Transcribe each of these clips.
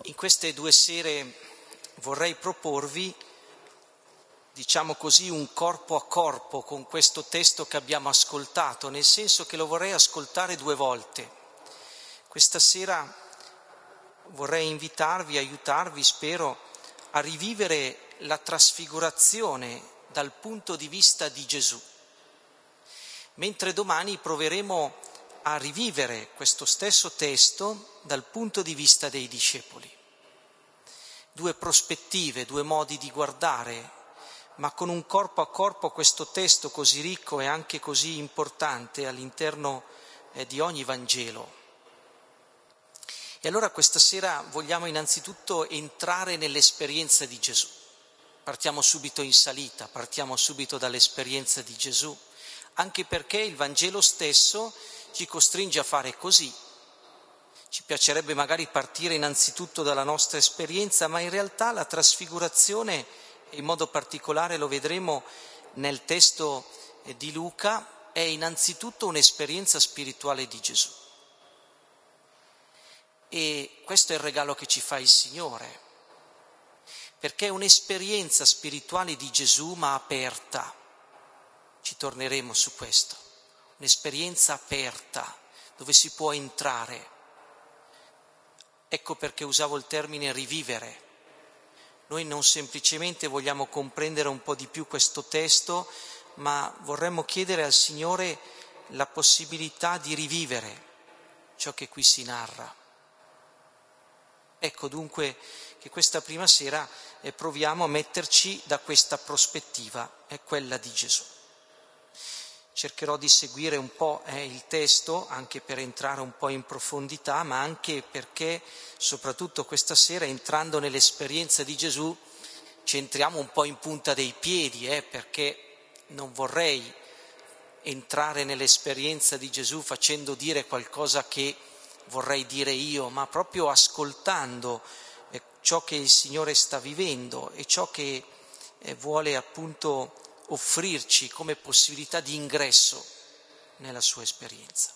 In queste 2 sere vorrei proporvi, diciamo così, un corpo a corpo con questo testo che abbiamo ascoltato, nel senso che lo vorrei ascoltare 2 volte. Questa sera vorrei invitarvi, aiutarvi, spero, a rivivere la trasfigurazione dal punto di vista di Gesù, mentre domani proveremo a rivivere questo stesso testo dal punto di vista dei discepoli. 2 prospettive, 2 modi di guardare, ma con un corpo a corpo questo testo così ricco e anche così importante all'interno di ogni Vangelo. E allora questa sera vogliamo innanzitutto entrare nell'esperienza di Gesù. Partiamo subito in salita, partiamo subito dall'esperienza di Gesù, anche perché il Vangelo stesso ci costringe a fare così. Ci piacerebbe magari partire innanzitutto dalla nostra esperienza, ma in realtà la trasfigurazione, e in modo particolare lo vedremo nel testo di Luca, è innanzitutto un'esperienza spirituale di Gesù. E questo è il regalo che ci fa il Signore, perché è un'esperienza spirituale di Gesù ma aperta. Ci torneremo su questo. Un'esperienza aperta, dove si può entrare. Ecco perché usavo il termine rivivere. Noi non semplicemente vogliamo comprendere un po' di più questo testo, ma vorremmo chiedere al Signore la possibilità di rivivere ciò che qui si narra. Ecco dunque che questa prima sera proviamo a metterci da questa prospettiva, è quella di Gesù. Cercherò di seguire un po' il testo, anche per entrare un po' in profondità, ma anche perché, soprattutto questa sera, entrando nell'esperienza di Gesù, ci entriamo un po' in punta dei piedi, perché non vorrei entrare nell'esperienza di Gesù facendo dire qualcosa che vorrei dire io, ma proprio ascoltando ciò che il Signore sta vivendo e ciò che vuole appunto offrirci come possibilità di ingresso nella sua esperienza.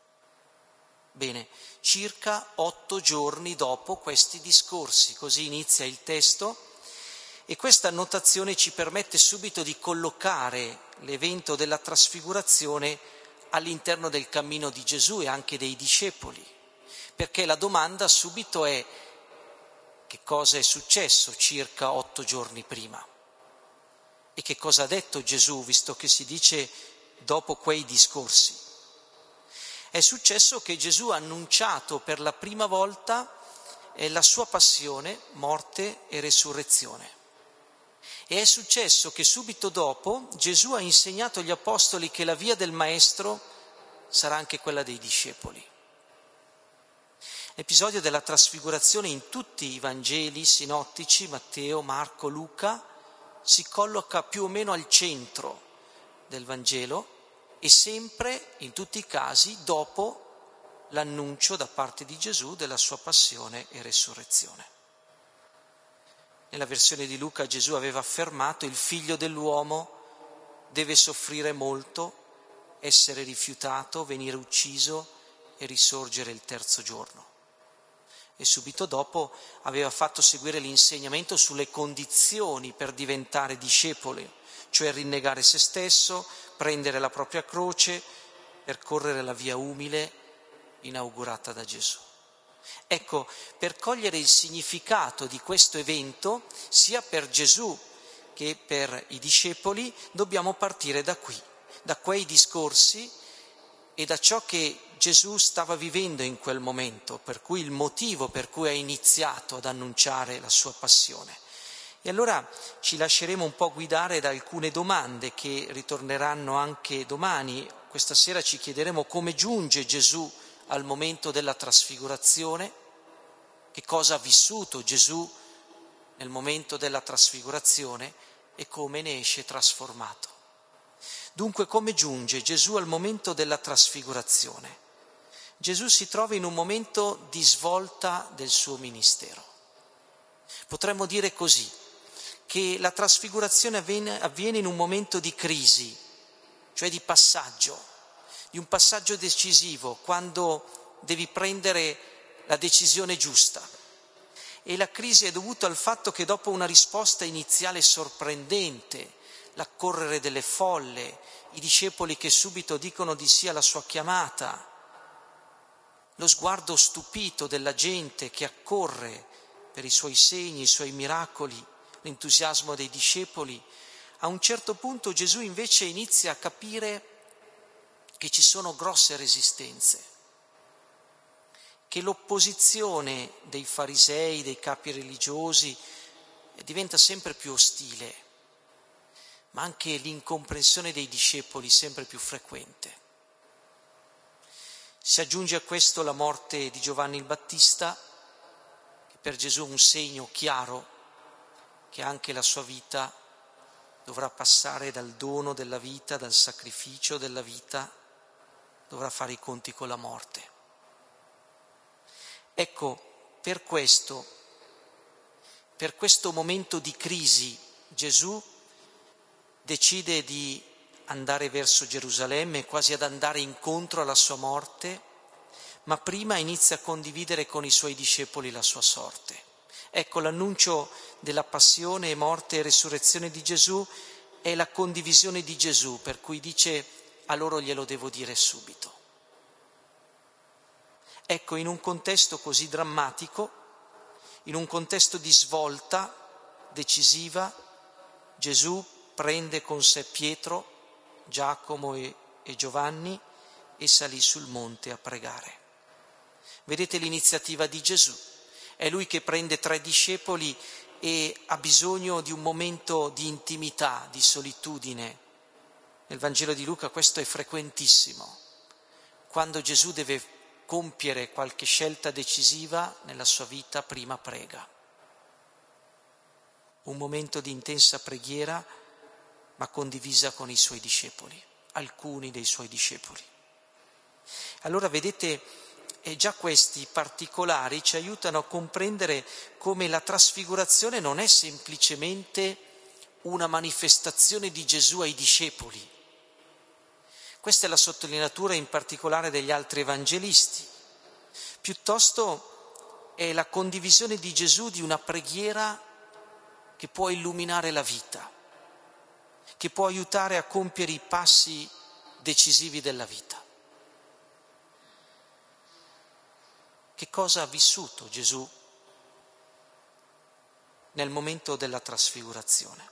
Bene, circa 8 giorni dopo questi discorsi, così inizia il testo, e questa annotazione ci permette subito di collocare l'evento della trasfigurazione all'interno del cammino di Gesù e anche dei discepoli, perché la domanda subito è: che cosa è successo circa 8 giorni prima? E che cosa ha detto Gesù, visto che si dice dopo quei discorsi? È successo che Gesù ha annunciato per la prima volta la sua passione, morte e resurrezione. E è successo che subito dopo Gesù ha insegnato agli apostoli che la via del Maestro sarà anche quella dei discepoli. L'episodio della trasfigurazione in tutti i Vangeli sinottici, Matteo, Marco, Luca, si colloca più o meno al centro del Vangelo e sempre, in tutti i casi, dopo l'annuncio da parte di Gesù della sua passione e resurrezione. Nella versione di Luca Gesù aveva affermato: il figlio dell'uomo deve soffrire molto, essere rifiutato, venire ucciso e risorgere il 3° giorno. E subito dopo aveva fatto seguire l'insegnamento sulle condizioni per diventare discepoli, cioè rinnegare se stesso, prendere la propria croce, percorrere la via umile inaugurata da Gesù. Ecco, per cogliere il significato di questo evento, sia per Gesù che per i discepoli, dobbiamo partire da qui, da quei discorsi e da ciò che Gesù stava vivendo in quel momento, per cui il motivo per cui ha iniziato ad annunciare la sua passione. E allora ci lasceremo un po' guidare da alcune domande che ritorneranno anche domani. Questa sera ci chiederemo come giunge Gesù al momento della trasfigurazione, che cosa ha vissuto Gesù nel momento della trasfigurazione e come ne esce trasformato. Dunque, come giunge Gesù al momento della trasfigurazione? Gesù si trova in un momento di svolta del suo ministero. Potremmo dire così, che la trasfigurazione avviene in un momento di crisi, cioè di passaggio, di un passaggio decisivo, quando devi prendere la decisione giusta. E la crisi è dovuta al fatto che dopo una risposta iniziale sorprendente, l'accorrere delle folle, i discepoli che subito dicono di sì alla sua chiamata, lo sguardo stupito della gente che accorre per i suoi segni, i suoi miracoli, l'entusiasmo dei discepoli, a un certo punto Gesù invece inizia a capire che ci sono grosse resistenze, che l'opposizione dei farisei, dei capi religiosi diventa sempre più ostile, ma anche l'incomprensione dei discepoli sempre più frequente. Si aggiunge a questo la morte di Giovanni il Battista, che per Gesù è un segno chiaro che anche la sua vita dovrà passare dal dono della vita, dal sacrificio della vita, dovrà fare i conti con la morte. Ecco, per questo momento di crisi, Gesù decide di andare verso Gerusalemme, quasi ad andare incontro alla sua morte, ma prima inizia a condividere con i suoi discepoli la sua sorte. Ecco, l'annuncio della passione, morte e resurrezione di Gesù è la condivisione di Gesù, per cui dice: a loro glielo devo dire subito. Ecco, in un contesto così drammatico, in un contesto di svolta decisiva, Gesù prende con sé Pietro, Giacomo e Giovanni e salì sul monte a pregare. Vedete l'iniziativa di Gesù? È lui che prende 3 discepoli e ha bisogno di un momento di intimità, di solitudine. Nel Vangelo di Luca questo è frequentissimo. Quando Gesù deve compiere qualche scelta decisiva nella sua vita, prima prega. Un momento di intensa preghiera, ma condivisa con i suoi discepoli, alcuni dei suoi discepoli. Allora vedete, già questi particolari ci aiutano a comprendere come la trasfigurazione non è semplicemente una manifestazione di Gesù ai discepoli. Questa è la sottolineatura in particolare degli altri evangelisti. Piuttosto è la condivisione di Gesù di una preghiera che può illuminare la vita, che può aiutare a compiere i passi decisivi della vita. Che cosa ha vissuto Gesù nel momento della trasfigurazione?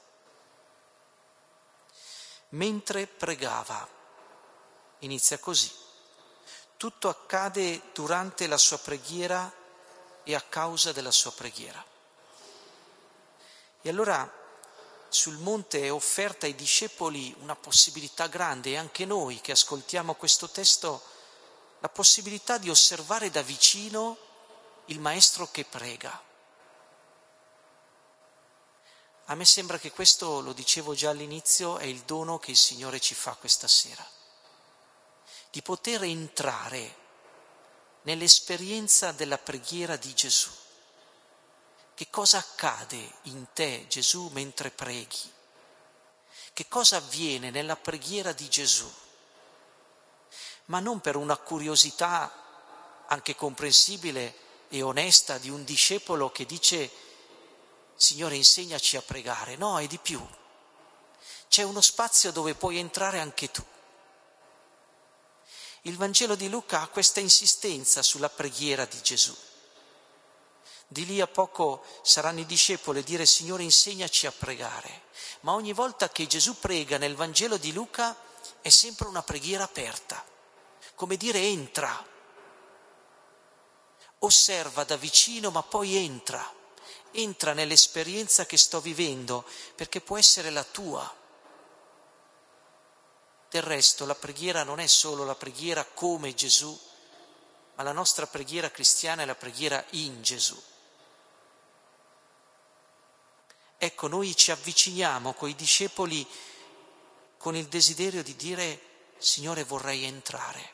Mentre pregava, inizia così: tutto accade durante la sua preghiera e a causa della sua preghiera. E allora sul monte è offerta ai discepoli una possibilità grande, e anche noi che ascoltiamo questo testo, la possibilità di osservare da vicino il Maestro che prega. A me sembra che questo, lo dicevo già all'inizio, è il dono che il Signore ci fa questa sera, di poter entrare nell'esperienza della preghiera di Gesù. Che cosa accade in te, Gesù, mentre preghi? Che cosa avviene nella preghiera di Gesù? Ma non per una curiosità anche comprensibile e onesta di un discepolo che dice: Signore, insegnaci a pregare. No, è di più. C'è uno spazio dove puoi entrare anche tu. Il Vangelo di Luca ha questa insistenza sulla preghiera di Gesù. Di lì a poco saranno i discepoli a dire: Signore, insegnaci a pregare. Ma ogni volta che Gesù prega nel Vangelo di Luca è sempre una preghiera aperta, come dire: entra, osserva da vicino, ma poi entra nell'esperienza che sto vivendo, perché può essere la tua. Del resto la preghiera non è solo la preghiera come Gesù, ma la nostra preghiera cristiana è la preghiera in Gesù. Ecco, noi ci avviciniamo coi discepoli con il desiderio di dire: Signore, vorrei entrare.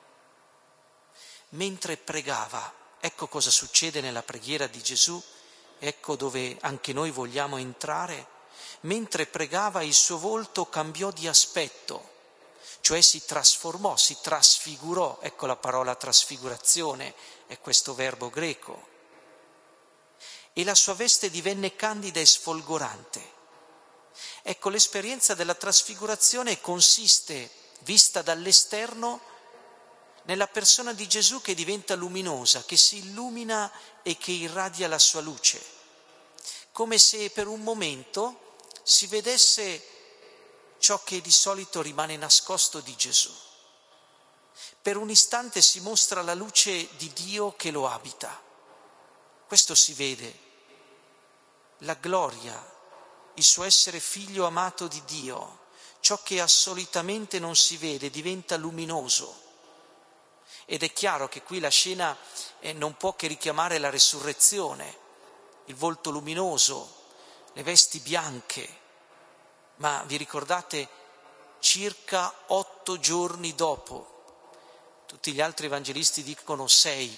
Mentre pregava, ecco cosa succede nella preghiera di Gesù, ecco dove anche noi vogliamo entrare. Mentre pregava il suo volto cambiò di aspetto, cioè si trasformò, si trasfigurò. Ecco la parola trasfigurazione, è questo verbo greco. e la sua veste divenne candida e sfolgorante. Ecco, l'esperienza della trasfigurazione consiste, vista dall'esterno, nella persona di Gesù che diventa luminosa, che si illumina e che irradia la sua luce, come se per un momento si vedesse ciò che di solito rimane nascosto di Gesù. Per un istante si mostra la luce di Dio che lo abita. Questo si vede, la gloria, il suo essere figlio amato di Dio, ciò che solitamente non si vede diventa luminoso. Ed è chiaro che qui la scena non può che richiamare la resurrezione, il volto luminoso, le vesti bianche. Ma vi ricordate, circa 8 giorni dopo, tutti gli altri evangelisti dicono 6,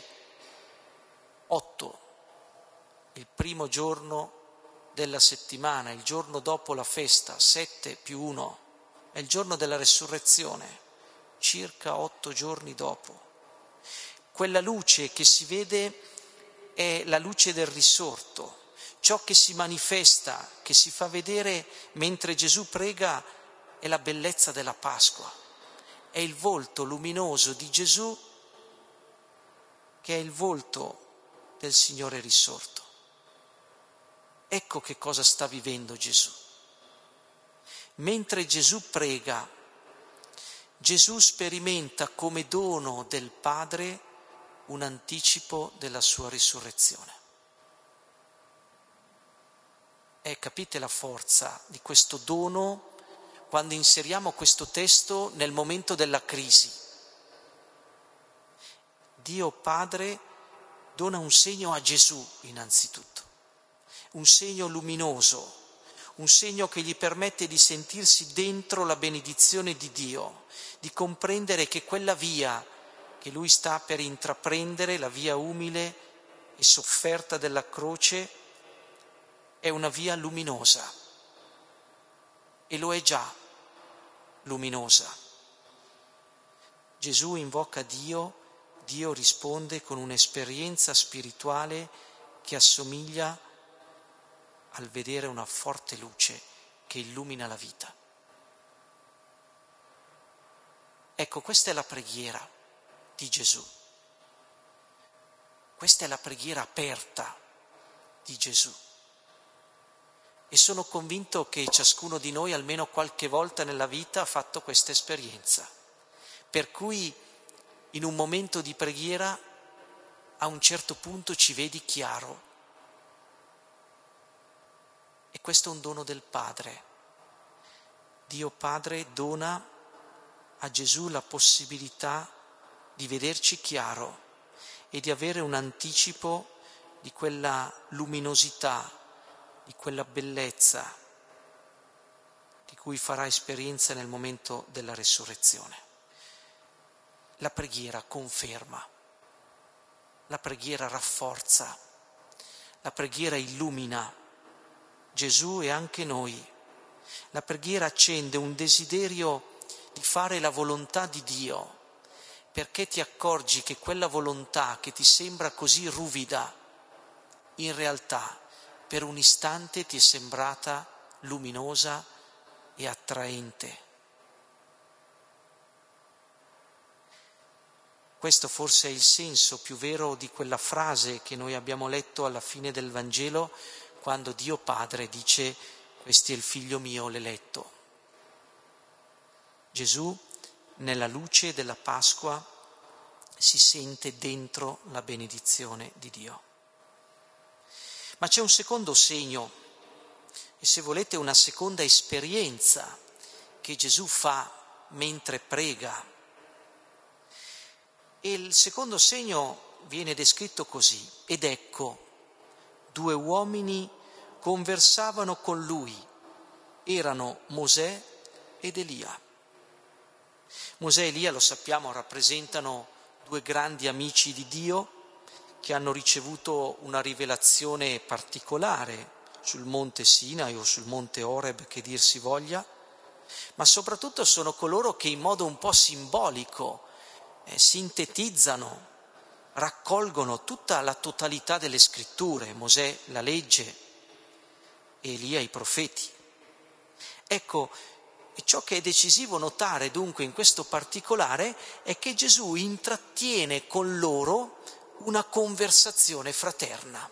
8, il primo giorno della settimana, il giorno dopo la festa, 7 più 1, è il giorno della resurrezione, circa 8 giorni dopo. Quella luce che si vede è la luce del risorto, ciò che si manifesta, che si fa vedere mentre Gesù prega è la bellezza della Pasqua, è il volto luminoso di Gesù che è il volto del Signore risorto. Ecco che cosa sta vivendo Gesù. Mentre Gesù prega, Gesù sperimenta come dono del Padre un anticipo della sua risurrezione. Capite la forza di questo dono quando inseriamo questo testo nel momento della crisi. Dio Padre dona un segno a Gesù innanzitutto, un segno luminoso, un segno che gli permette di sentirsi dentro la benedizione di Dio, di comprendere che quella via che lui sta per intraprendere, la via umile e sofferta della croce, è una via luminosa e lo è già luminosa. Gesù invoca Dio, Dio risponde con un'esperienza spirituale che assomiglia al vedere una forte luce che illumina la vita. Ecco, questa è la preghiera di Gesù. Questa è la preghiera aperta di Gesù. E sono convinto che ciascuno di noi almeno qualche volta nella vita ha fatto questa esperienza, per cui in un momento di preghiera a un certo punto ci vedi chiaro. E questo è un dono del Padre. Dio Padre dona a Gesù la possibilità di vederci chiaro e di avere un anticipo di quella luminosità, di quella bellezza di cui farà esperienza nel momento della resurrezione. La preghiera conferma, la preghiera rafforza, la preghiera illumina Gesù e anche noi. La preghiera accende un desiderio di fare la volontà di Dio, perché ti accorgi che quella volontà che ti sembra così ruvida, in realtà per un istante ti è sembrata luminosa e attraente. Questo forse è il senso più vero di quella frase che noi abbiamo letto alla fine del Vangelo, quando Dio Padre dice: questo è il figlio mio, l'eletto. Gesù, nella luce della Pasqua, si sente dentro la benedizione di Dio. Ma c'è un secondo segno, e se volete una seconda esperienza che Gesù fa mentre prega. E il secondo segno viene descritto così: ed ecco, 2 uomini conversavano con lui, erano Mosè ed Elia. Mosè e Elia, lo sappiamo, rappresentano 2 grandi amici di Dio che hanno ricevuto una rivelazione particolare sul monte Sinai o sul monte Oreb, che dir si voglia, ma soprattutto sono coloro che in modo un po' simbolico sintetizzano, raccolgono tutta la totalità delle scritture, Mosè, la legge, Elia, i profeti. Ecco, ciò che è decisivo notare dunque in questo particolare è che Gesù intrattiene con loro una conversazione fraterna.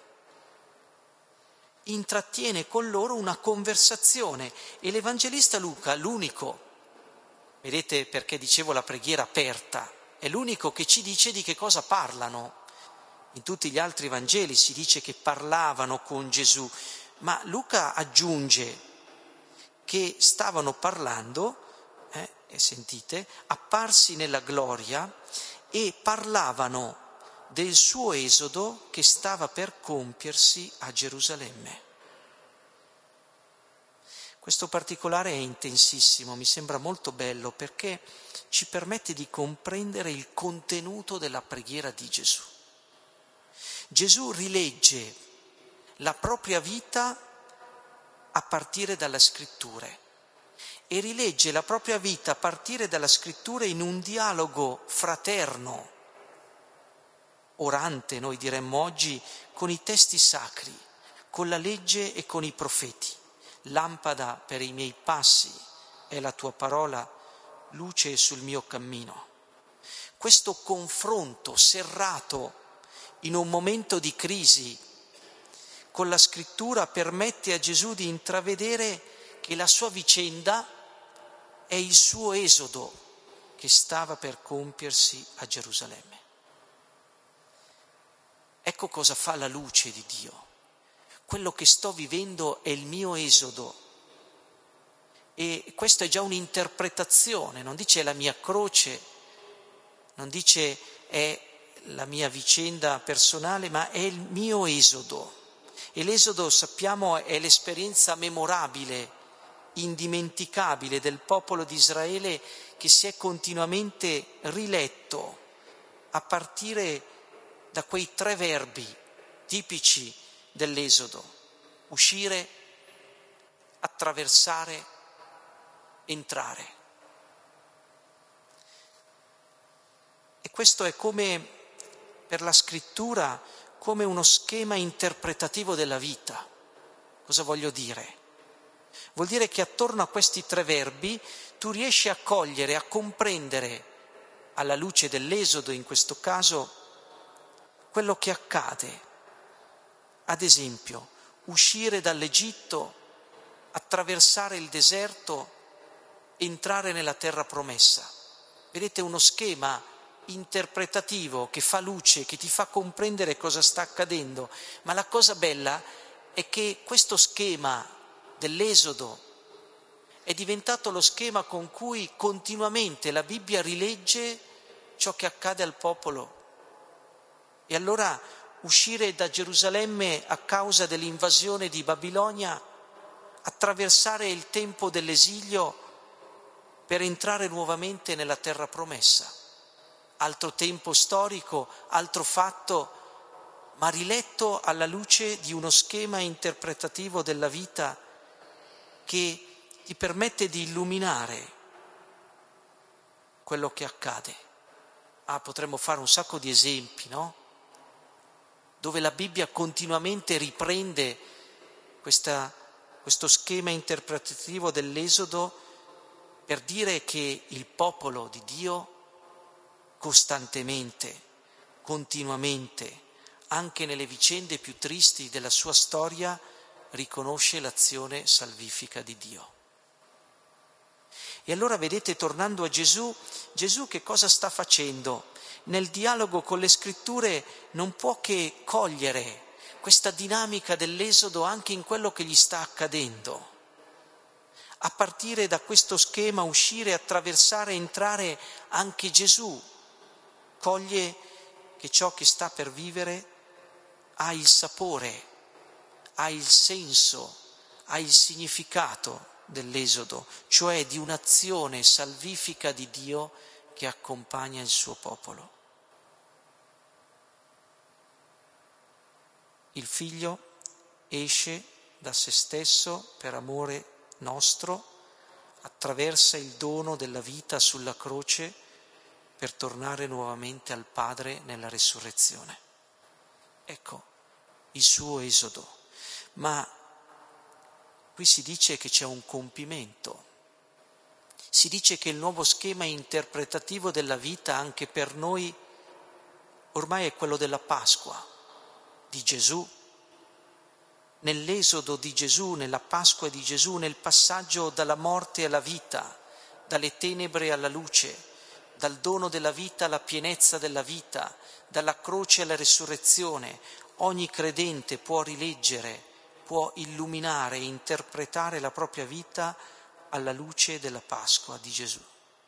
Intrattiene con loro una conversazione e l'Evangelista Luca, l'unico, vedete perché dicevo la preghiera aperta, è l'unico che ci dice di che cosa parlano. In tutti gli altri Vangeli si dice che parlavano con Gesù, ma Luca aggiunge che stavano parlando, e sentite, apparsi nella gloria e parlavano del suo esodo che stava per compiersi a Gerusalemme. Questo particolare è intensissimo, mi sembra molto bello perché ci permette di comprendere il contenuto della preghiera di Gesù. Gesù rilegge la propria vita a partire dalle scritture e rilegge la propria vita a partire dalla scrittura in un dialogo fraterno, orante, noi diremmo oggi, con i testi sacri, con la legge e con i profeti. Lampada per i miei passi è la tua parola, luce sul mio cammino. Questo confronto serrato in un momento di crisi con la scrittura permette a Gesù di intravedere che la sua vicenda è il suo esodo che stava per compiersi a Gerusalemme. Ecco cosa fa la luce di Dio. Quello che sto vivendo è il mio esodo. E questa è già un'interpretazione, non dice è la mia croce, non dice è la mia vicenda personale, ma è il mio esodo. E l'esodo, sappiamo, è l'esperienza memorabile, indimenticabile del popolo di Israele che si è continuamente riletto a partire da quei 3 verbi tipici dell'esodo: uscire, attraversare, entrare. E questo è come per la scrittura, come uno schema interpretativo della vita. Cosa voglio dire? Vuol dire che attorno a questi 3 verbi tu riesci a cogliere, a comprendere, alla luce dell'esodo in questo caso, quello che accade. Ad esempio, uscire dall'Egitto, attraversare il deserto, entrare nella terra promessa. Vedete, uno schema interpretativo che fa luce, che ti fa comprendere cosa sta accadendo. Ma la cosa bella è che questo schema dell'Esodo è diventato lo schema con cui continuamente la Bibbia rilegge ciò che accade al popolo. E allora uscire da Gerusalemme a causa dell'invasione di Babilonia, attraversare il tempo dell'esilio per entrare nuovamente nella terra promessa. Altro tempo storico, altro fatto, ma riletto alla luce di uno schema interpretativo della vita che ti permette di illuminare quello che accade. Potremmo fare un sacco di esempi, no? Dove la Bibbia continuamente riprende questo schema interpretativo dell'Esodo per dire che il popolo di Dio costantemente, continuamente, anche nelle vicende più tristi della sua storia, riconosce l'azione salvifica di Dio. E allora vedete, tornando a Gesù che cosa sta facendo? Nel dialogo con le scritture non può che cogliere questa dinamica dell'esodo anche in quello che gli sta accadendo. A partire da questo schema uscire, attraversare, entrare, anche Gesù coglie che ciò che sta per vivere ha il sapore, ha il senso, ha il significato dell'esodo, cioè di un'azione salvifica di Dio che accompagna il suo popolo. Il Figlio esce da se stesso per amore nostro, attraversa il dono della vita sulla croce per tornare nuovamente al Padre nella resurrezione. Ecco il suo esodo. Ma qui si dice che c'è un compimento. Si dice che il nuovo schema interpretativo della vita anche per noi ormai è quello della Pasqua di Gesù. Nell'esodo di Gesù, nella Pasqua di Gesù, nel passaggio dalla morte alla vita, dalle tenebre alla luce, dal dono della vita alla pienezza della vita, dalla croce alla resurrezione, ogni credente può rileggere, può illuminare e interpretare la propria vita alla luce della Pasqua di Gesù.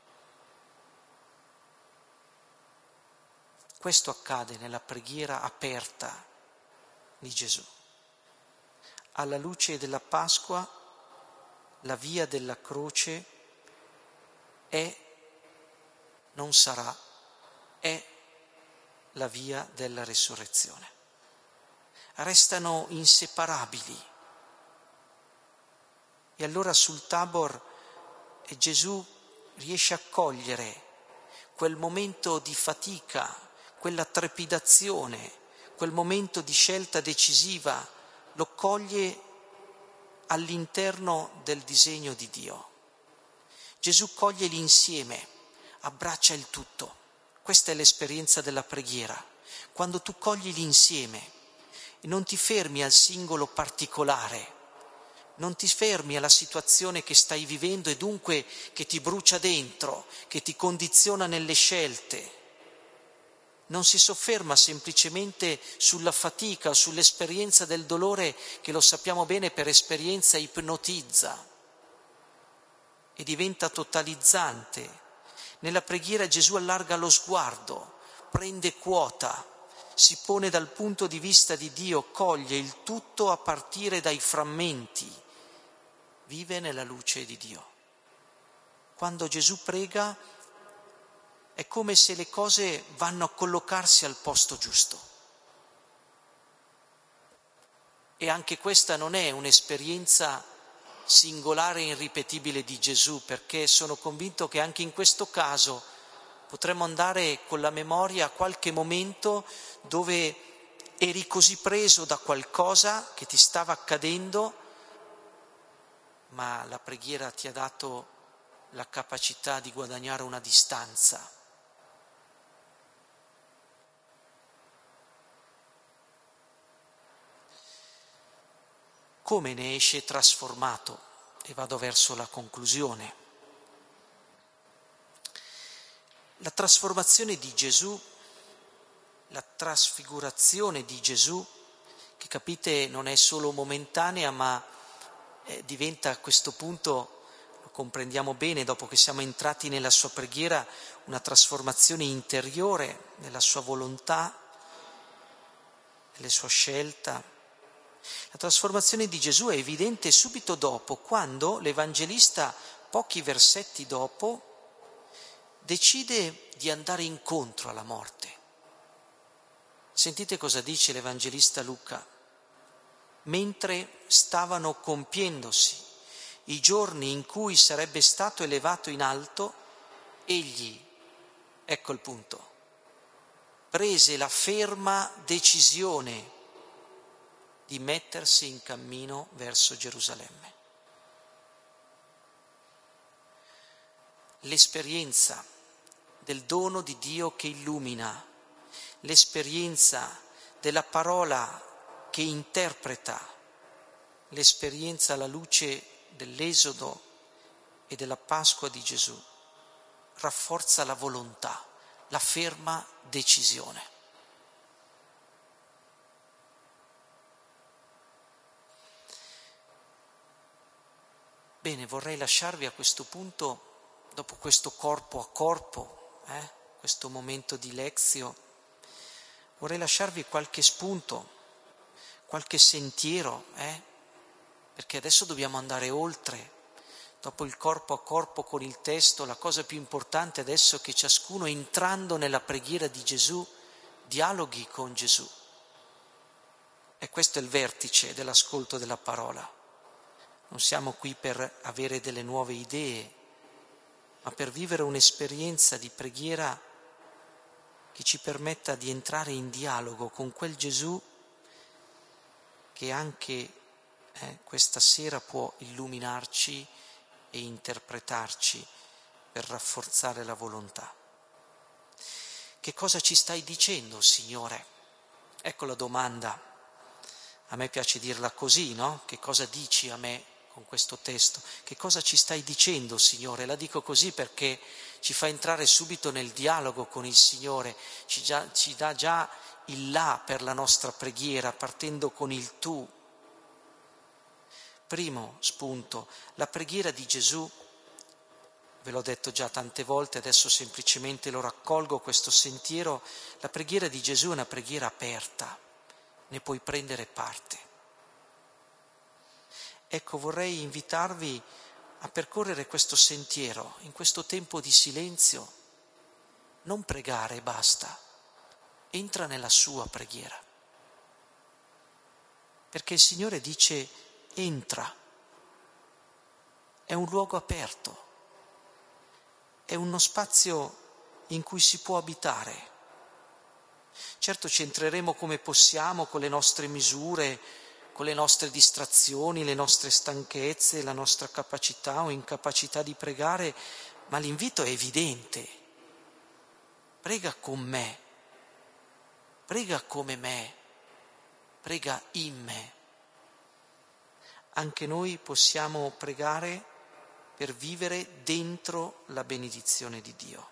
Questo accade nella preghiera aperta di Gesù. Alla luce della Pasqua, la via della croce è, non sarà, è la via della resurrezione. Restano inseparabili. E allora sul Tabor Gesù riesce a cogliere quel momento di fatica, quella trepidazione, quel momento di scelta decisiva, lo coglie all'interno del disegno di Dio. Gesù coglie l'insieme, abbraccia il tutto. Questa è l'esperienza della preghiera. Quando tu cogli l'insieme e non ti fermi al singolo particolare, non ti fermi alla situazione che stai vivendo e dunque che ti brucia dentro, che ti condiziona nelle scelte. Non si sofferma semplicemente sulla fatica o sull'esperienza del dolore che, lo sappiamo bene, per esperienza ipnotizza e diventa totalizzante. Nella preghiera Gesù allarga lo sguardo, prende quota, si pone dal punto di vista di Dio, coglie il tutto a partire dai frammenti, vive nella luce di Dio. Quando Gesù prega è come se le cose vanno a collocarsi al posto giusto. E anche questa non è un'esperienza singolare e irripetibile di Gesù, perché sono convinto che anche in questo caso potremmo andare con la memoria a qualche momento dove eri così preso da qualcosa che ti stava accadendo, ma la preghiera ti ha dato la capacità di guadagnare una distanza. Come ne esce trasformato? E vado verso la conclusione. La trasformazione di Gesù, la trasfigurazione di Gesù, che capite non è solo momentanea, ma diventa a questo punto, lo comprendiamo bene dopo che siamo entrati nella sua preghiera, una trasformazione interiore nella sua volontà, nelle sue scelte. La trasformazione di Gesù è evidente subito dopo, quando l'Evangelista, pochi versetti dopo, decide di andare incontro alla morte. Sentite cosa dice l'Evangelista Luca. Mentre stavano compiendosi i giorni in cui sarebbe stato elevato in alto, egli, ecco il punto, prese la ferma decisione di mettersi in cammino verso Gerusalemme. L'esperienza del dono di Dio che illumina, l'esperienza della parola che interpreta, l'esperienza alla luce dell'Esodo e della Pasqua di Gesù, rafforza la volontà, la ferma decisione. Bene, vorrei lasciarvi a questo punto, dopo questo corpo a corpo, questo momento di lezio, vorrei lasciarvi qualche spunto, qualche sentiero, perché adesso dobbiamo andare oltre. Dopo il corpo a corpo con il testo, la cosa più importante adesso è che ciascuno, entrando nella preghiera di Gesù, dialoghi con Gesù. E questo è il vertice dell'ascolto della parola. Non siamo qui per avere delle nuove idee, ma per vivere un'esperienza di preghiera che ci permetta di entrare in dialogo con quel Gesù che anche questa sera può illuminarci e interpretarci per rafforzare la volontà. Che cosa ci stai dicendo, Signore? Ecco la domanda. A me piace dirla così, no? Che cosa dici a me con questo testo? Che cosa ci stai dicendo, Signore? La dico così perché ci fa entrare subito nel dialogo con il Signore, ci dà già il là per la nostra preghiera, partendo con il tu. Primo spunto, la preghiera di Gesù, ve l'ho detto già tante volte, adesso semplicemente lo raccolgo questo sentiero, la preghiera di Gesù è una preghiera aperta, ne puoi prendere parte. Ecco, vorrei invitarvi a percorrere questo sentiero, in questo tempo di silenzio, non pregare e basta, entra nella sua preghiera. Perché il Signore dice entra, è un luogo aperto, è uno spazio in cui si può abitare. Certo ci entreremo come possiamo, con le nostre misure, con le nostre distrazioni, le nostre stanchezze, la nostra capacità o incapacità di pregare, ma l'invito è evidente. Prega con me, prega come me, prega in me. Anche noi possiamo pregare per vivere dentro la benedizione di Dio.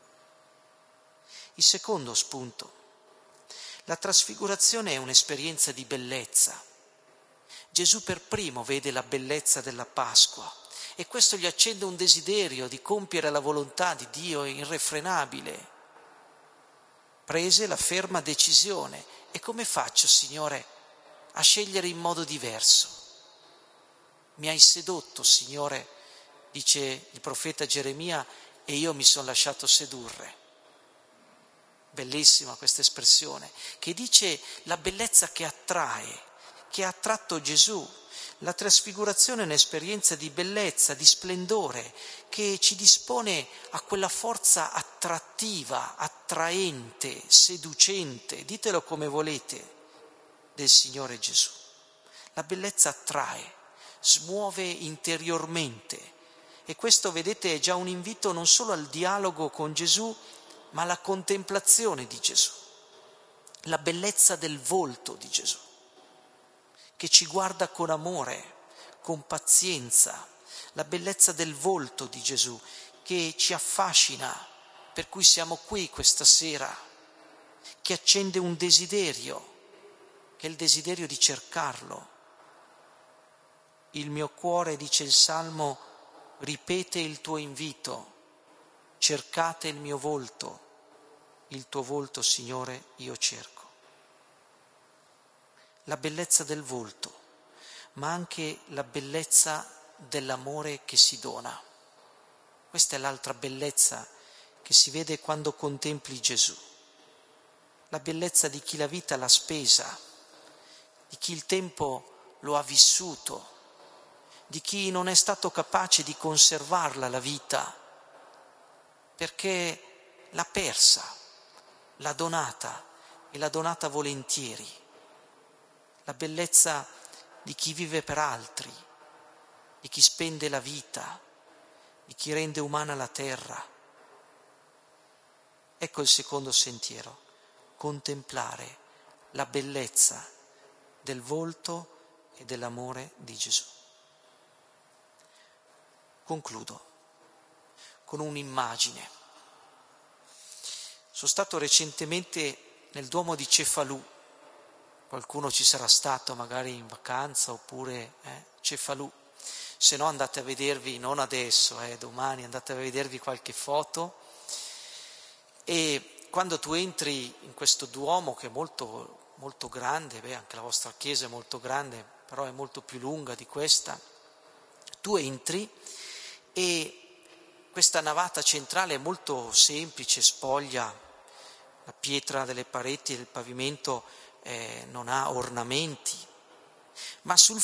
Il secondo spunto. La trasfigurazione è un'esperienza di bellezza. Gesù per primo vede la bellezza della Pasqua e questo gli accende un desiderio di compiere la volontà di Dio irrefrenabile. Prese la ferma decisione: e come faccio, Signore, a scegliere in modo diverso? Mi hai sedotto, Signore, dice il profeta Geremia, e io mi sono lasciato sedurre. Bellissima questa espressione, che dice la bellezza che attrae, che ha attratto Gesù. La trasfigurazione è un'esperienza di bellezza, di splendore, che ci dispone a quella forza attrattiva, attraente, seducente, ditelo come volete, del Signore Gesù. La bellezza attrae, smuove interiormente e questo, vedete, è già un invito non solo al dialogo con Gesù, ma alla contemplazione di Gesù, la bellezza del volto di Gesù, che ci guarda con amore, con pazienza, la bellezza del volto di Gesù, che ci affascina, per cui siamo qui questa sera, che accende un desiderio, che è il desiderio di cercarlo. Il mio cuore, dice il Salmo, ripete il tuo invito, cercate il mio volto, il tuo volto, Signore, io cerco. La bellezza del volto, ma anche la bellezza dell'amore che si dona. Questa è l'altra bellezza che si vede quando contempli Gesù. La bellezza di chi la vita l'ha spesa, di chi il tempo lo ha vissuto, di chi non è stato capace di conservarla la vita, perché l'ha persa, l'ha donata e l'ha donata volentieri. La bellezza di chi vive per altri, di chi spende la vita, di chi rende umana la terra. Ecco il secondo sentiero, contemplare la bellezza del volto e dell'amore di Gesù. Concludo con un'immagine. Sono stato recentemente nel Duomo di Cefalù, qualcuno ci sarà stato magari in vacanza oppure Cefalù, se no andate a vedervi, non adesso, domani andate a vedervi qualche foto. E quando tu entri in questo Duomo che è molto, molto grande, anche la vostra chiesa è molto grande, però è molto più lunga di questa, tu entri e questa navata centrale è molto semplice, spoglia, la pietra delle pareti e del pavimento non ha ornamenti, ma sul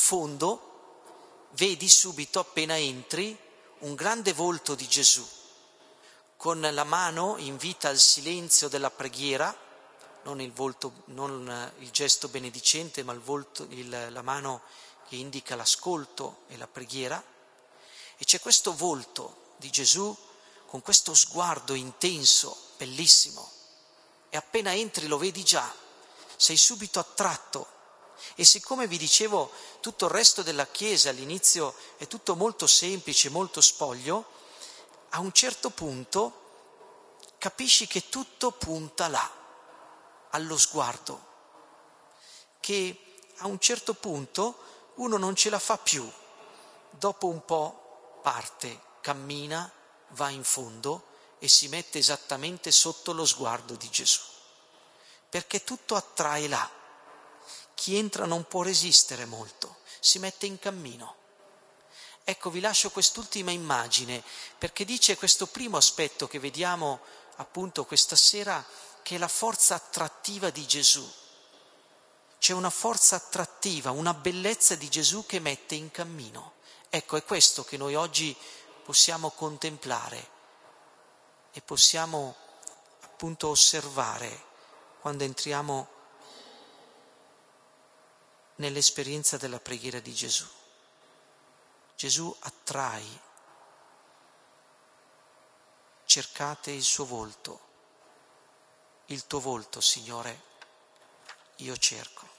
fondo vedi subito appena entri un grande volto di Gesù, con la mano invita al silenzio della preghiera, non il gesto benedicente, ma la mano che indica l'ascolto e la preghiera. E c'è questo volto di Gesù con questo sguardo intenso, bellissimo. E appena entri lo vedi già, sei subito attratto. E siccome vi dicevo tutto il resto della Chiesa all'inizio è tutto molto semplice, molto spoglio, a un certo punto capisci che tutto punta là, allo sguardo, che a un certo punto uno non ce la fa più, dopo un po' parte, cammina, va in fondo e si mette esattamente sotto lo sguardo di Gesù, perché tutto attrae là. Chi entra non può resistere molto, si mette in cammino. Ecco, vi lascio quest'ultima immagine, perché dice questo primo aspetto che vediamo appunto questa sera, che è la forza attrattiva di Gesù. C'è una forza attrattiva, una bellezza di Gesù che mette in cammino. Ecco, è questo che noi oggi possiamo contemplare e possiamo appunto osservare quando entriamo nell'esperienza della preghiera di Gesù. Gesù attrae, cercate il suo volto, il tuo volto, Signore, io cerco.